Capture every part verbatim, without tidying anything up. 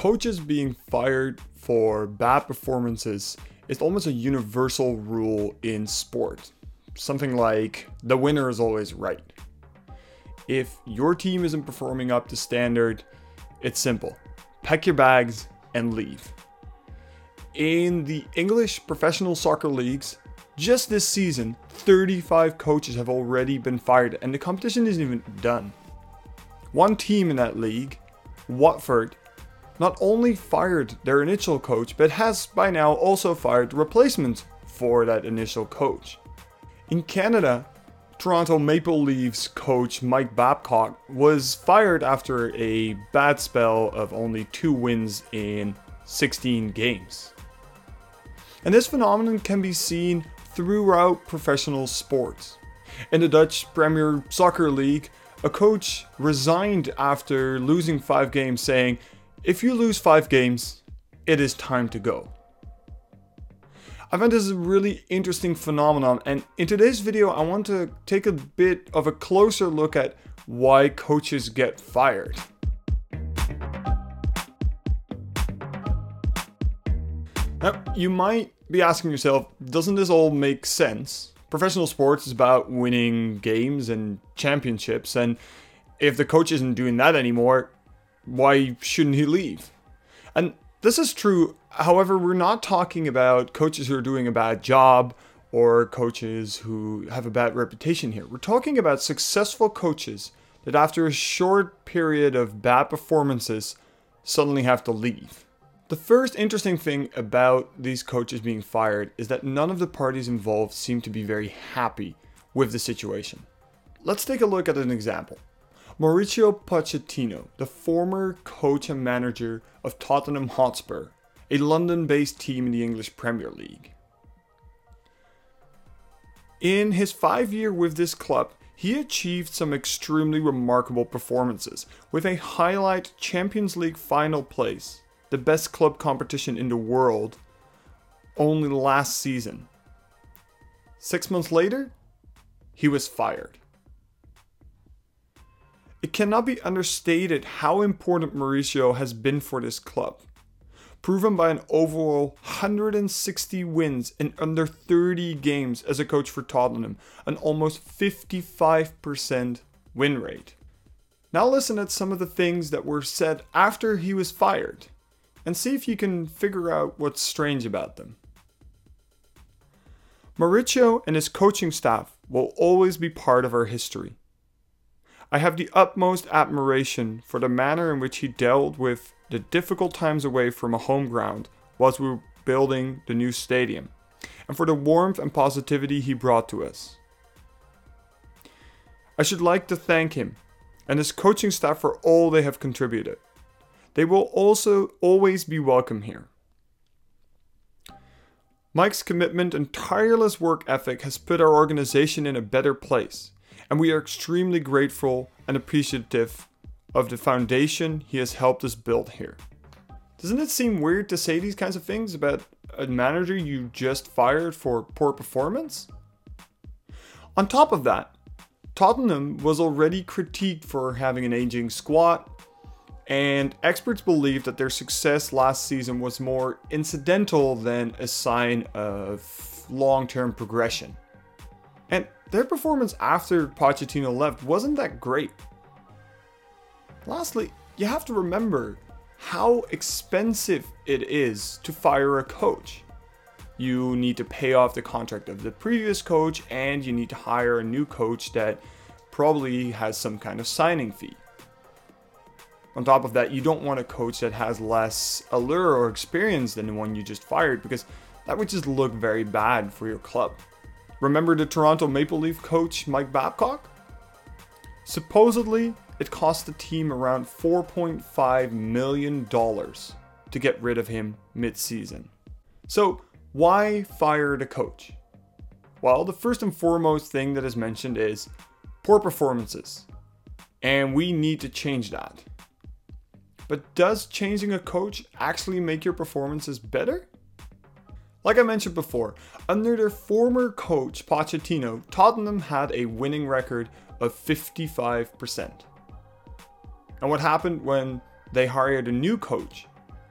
Coaches being fired for bad performances is almost a universal rule in sport. Something like the winner is always right. If your team isn't performing up to standard, it's simple. Pack your bags and leave. In the English professional soccer leagues, just this season, thirty-five coaches have already been fired and the competition isn't even done. One team in that league, Watford, not only fired their initial coach, but has by now also fired the replacement for that initial coach. In Canada, Toronto Maple Leafs coach Mike Babcock was fired after a bad spell of only two wins in sixteen games. And this phenomenon can be seen throughout professional sports. In the Dutch Premier Soccer League, a coach resigned after losing five games, saying, "If you lose five games, it is time to go." I find this a really interesting phenomenon, and in today's video I want to take a bit of a closer look at why coaches get fired. Now, you might be asking yourself, doesn't this all make sense? Professional sports is about winning games and championships, and if the coach isn't doing that anymore, why shouldn't he leave? And this is true. However, we're not talking about coaches who are doing a bad job or coaches who have a bad reputation here. We're talking about successful coaches that after a short period of bad performances suddenly have to leave. The first interesting thing about these coaches being fired is that none of the parties involved seem to be very happy with the situation. Let's take a look at an example. Mauricio Pochettino, the former coach and manager of Tottenham Hotspur, a London-based team in the English Premier League. In his five year with this club, he achieved some extremely remarkable performances, with a highlight Champions League final place, the best club competition in the world, only last season. Six months later, he was fired. It cannot be understated how important Mauricio has been for this club, proven by an overall one hundred sixty wins in under thirty games as a coach for Tottenham, an almost fifty-five percent win rate. Now listen at some of the things that were said after he was fired, and see if you can figure out what's strange about them. Mauricio and his coaching staff will always be part of our history. I have the utmost admiration for the manner in which he dealt with the difficult times away from a home ground whilst we were building the new stadium, and for the warmth and positivity he brought to us. I should like to thank him and his coaching staff for all they have contributed. They will also always be welcome here. Mike's commitment and tireless work ethic has put our organization in a better place, and we are extremely grateful and appreciative of the foundation he has helped us build here. Doesn't it seem weird to say these kinds of things about a manager you just fired for poor performance? On top of that, Tottenham was already critiqued for having an aging squad, and experts believe that their success last season was more incidental than a sign of long-term progression. And their performance after Pochettino left wasn't that great. Lastly, you have to remember how expensive it is to fire a coach. You need to pay off the contract of the previous coach, and you need to hire a new coach that probably has some kind of signing fee. On top of that, you don't want a coach that has less allure or experience than the one you just fired, because that would just look very bad for your club. Remember the Toronto Maple Leaf coach Mike Babcock? Supposedly, it cost the team around four point five million dollars to get rid of him mid-season. So, why fire the coach? Well, the first and foremost thing that is mentioned is poor performances, and we need to change that. But does changing a coach actually make your performances better? Like I mentioned before, under their former coach Pochettino, Tottenham had a winning record of fifty-five percent. And what happened when they hired a new coach?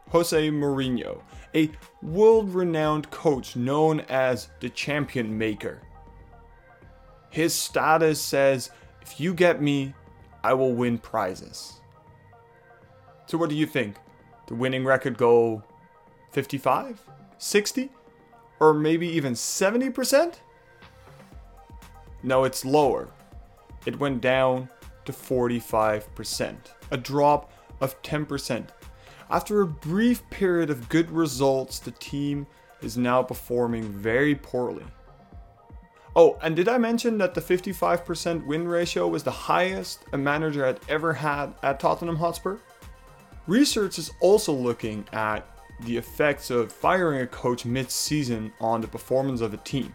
Jose Mourinho, a world-renowned coach known as the champion maker. His status says, if you get me, I will win prizes. So what do you think? The winning record go fifty-five, sixty, or maybe even seventy percent? No, it's lower. It went down to forty-five percent, a drop of ten percent. After a brief period of good results, the team is now performing very poorly. Oh, and did I mention that the fifty-five percent win ratio was the highest a manager had ever had at Tottenham Hotspur? Research is also looking at the effects of firing a coach mid-season on the performance of a team.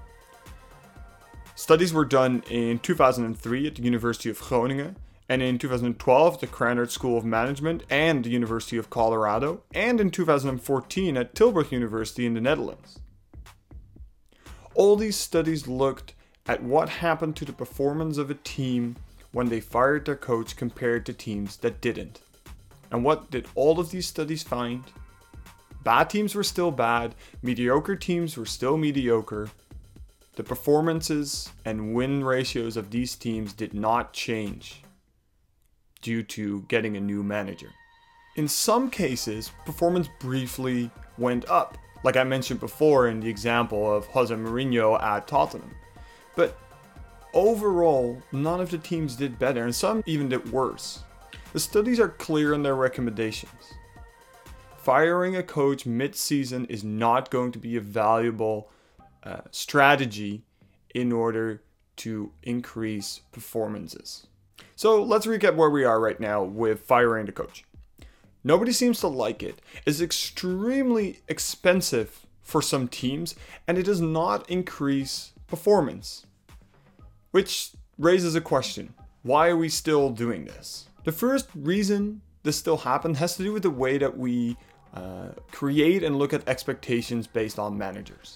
Studies were done in two thousand three at the University of Groningen, and in two thousand twelve at the Krannert School of Management and the University of Colorado, and in two thousand fourteen at Tilburg University in the Netherlands. All these studies looked at what happened to the performance of a team when they fired their coach compared to teams that didn't. And what did all of these studies find? Bad teams were still bad, mediocre teams were still mediocre. The performances and win ratios of these teams did not change due to getting a new manager. In some cases, performance briefly went up, like I mentioned before in the example of Jose Mourinho at Tottenham. But overall, none of the teams did better, and some even did worse. The studies are clear in their recommendations. Firing a coach mid-season is not going to be a valuable uh, strategy in order to increase performances. So let's recap where we are right now with firing the coach. Nobody seems to like it. It's extremely expensive for some teams, and it does not increase performance. Which raises a question. Why are we still doing this? The first reason this still happened has to do with the way that we uh, create and look at expectations based on managers.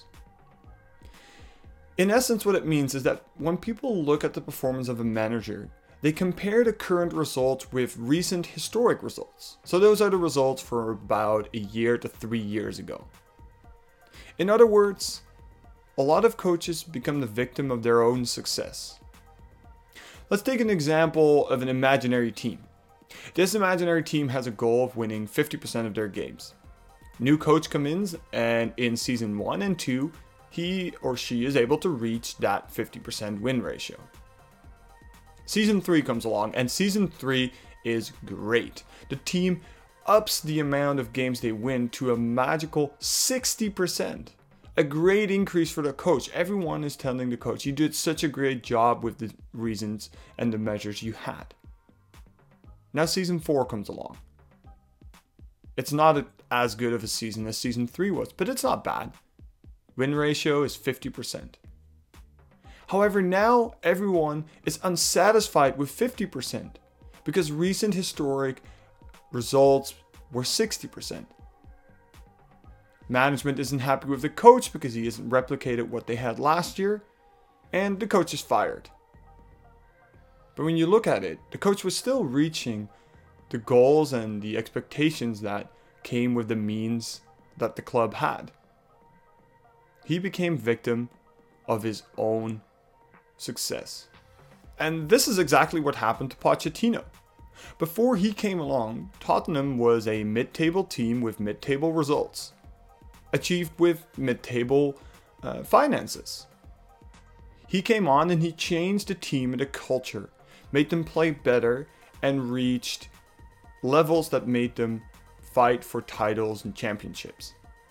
In essence, what it means is that when people look at the performance of a manager, they compare the current results with recent historic results. So those are the results for about a year to three years ago. In other words, a lot of coaches become the victim of their own success. Let's take an example of an imaginary team. This imaginary team has a goal of winning fifty percent of their games. New coach comes in, and in season one and two, he or she is able to reach that fifty percent win ratio. Season three comes along, and season three is great. The team ups the amount of games they win to a magical sixty percent. A great increase for the coach. Everyone is telling the coach, you did such a great job with the reasons and the measures you had. Now season four comes along. It's not as good of a season as season three was, but it's not bad. Win ratio is fifty percent. However, now everyone is unsatisfied with fifty percent because recent historic results were sixty percent. Management isn't happy with the coach because he hasn't replicated what they had last year, and the coach is fired. But when you look at it, the coach was still reaching the goals and the expectations that came with the means that the club had. He became victim of his own success. And this is exactly what happened to Pochettino. Before he came along, Tottenham was a mid-table team with mid-table results, achieved with mid-table uh, finances. He came on and he changed the team and the culture, made them play better, and reached levels that made them fight for titles and championships.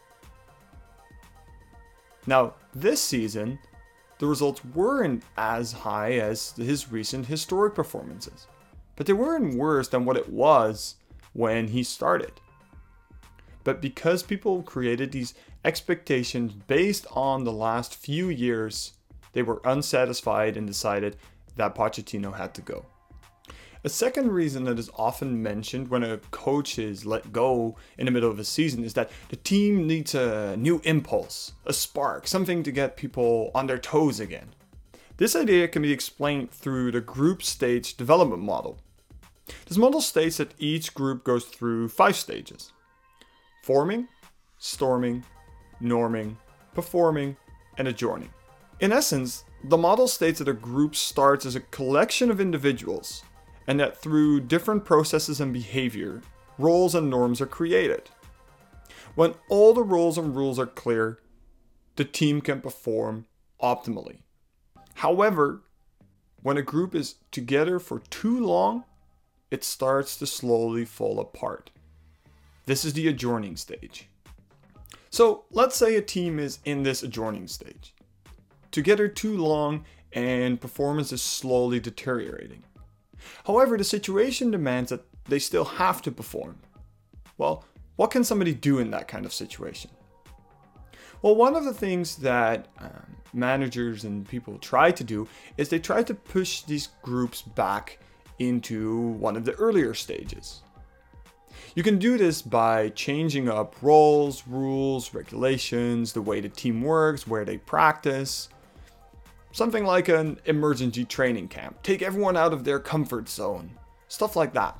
Now, this season, the results weren't as high as his recent historic performances, but they weren't worse than what it was when he started. But because people created these expectations based on the last few years, they were unsatisfied and decided that Pochettino had to go. A second reason that is often mentioned when a coach is let go in the middle of a season is that the team needs a new impulse, a spark, something to get people on their toes again. This idea can be explained through the group stage development model. This model states that each group goes through five stages. forming, storming, norming, performing, and adjourning. In essence, the model states that a group starts as a collection of individuals, and that through different processes and behavior, roles and norms are created. When all the roles and rules are clear, the team can perform optimally. However, when a group is together for too long, it starts to slowly fall apart. This is the adjourning stage. So let's say a team is in this adjourning stage. Together too long and performance is slowly deteriorating. However, the situation demands that they still have to perform. Well, what can somebody do in that kind of situation? Well, one of the things that um, managers and people try to do is they try to push these groups back into one of the earlier stages. You can do this by changing up roles, rules, regulations, the way the team works, where they practice. Something like an emergency training camp. Take everyone out of their comfort zone. Stuff like that.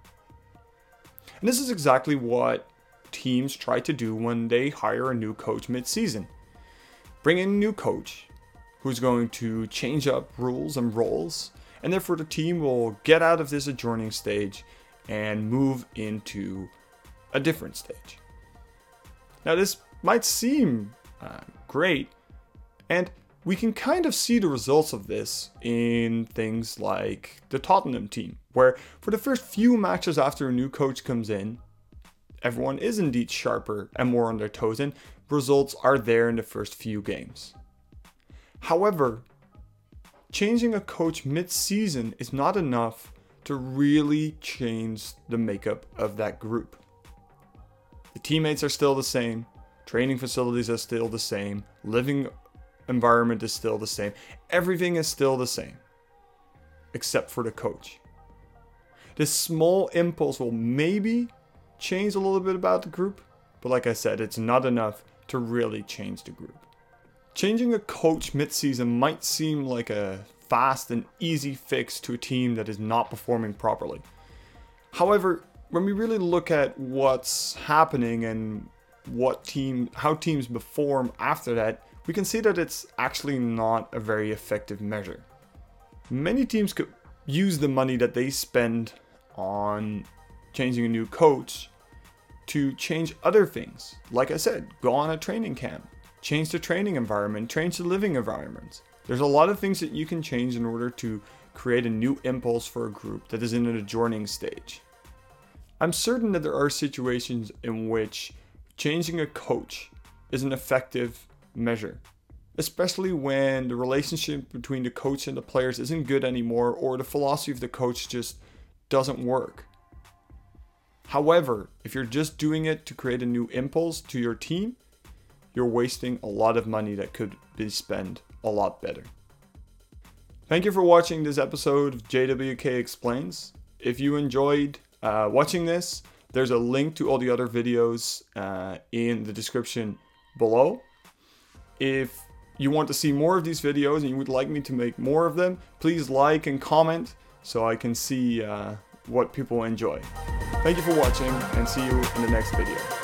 And this is exactly what teams try to do when they hire a new coach mid-season. Bring in a new coach who's going to change up rules and roles, and therefore the team will get out of this adjourning stage and move into a different stage. Now this might seem uh, great, and we can kind of see the results of this in things like the Tottenham team, where for the first few matches after a new coach comes in, everyone is indeed sharper and more on their toes, and results are there in the first few games. However, changing a coach mid-season is not enough to really change the makeup of that group. The teammates are still the same, training facilities are still the same, living environment is still the same, everything is still the same, except for the coach. This small impulse will maybe change a little bit about the group, but like I said, it's not enough to really change the group. Changing a coach mid-season might seem like a fast and easy fix to a team that is not performing properly. However, when we really look at what's happening and what team, how teams perform after that, we can see that it's actually not a very effective measure. Many teams could use the money that they spend on changing a new coach to change other things. Like I said, go on a training camp, change the training environment, change the living environment. There's a lot of things that you can change in order to create a new impulse for a group that is in an adjourning stage. I'm certain that there are situations in which changing a coach is an effective measure, especially when the relationship between the coach and the players isn't good anymore, or the philosophy of the coach just doesn't work. However, if you're just doing it to create a new impulse to your team, you're wasting a lot of money that could be spent a lot better. Thank you for watching this episode of J W K Explains. If you enjoyed uh, watching this, there's a link to all the other videos uh, in the description below. If you want to see more of these videos and you would like me to make more of them, please like and comment so I can see uh, what people enjoy. Thank you for watching, and see you in the next video.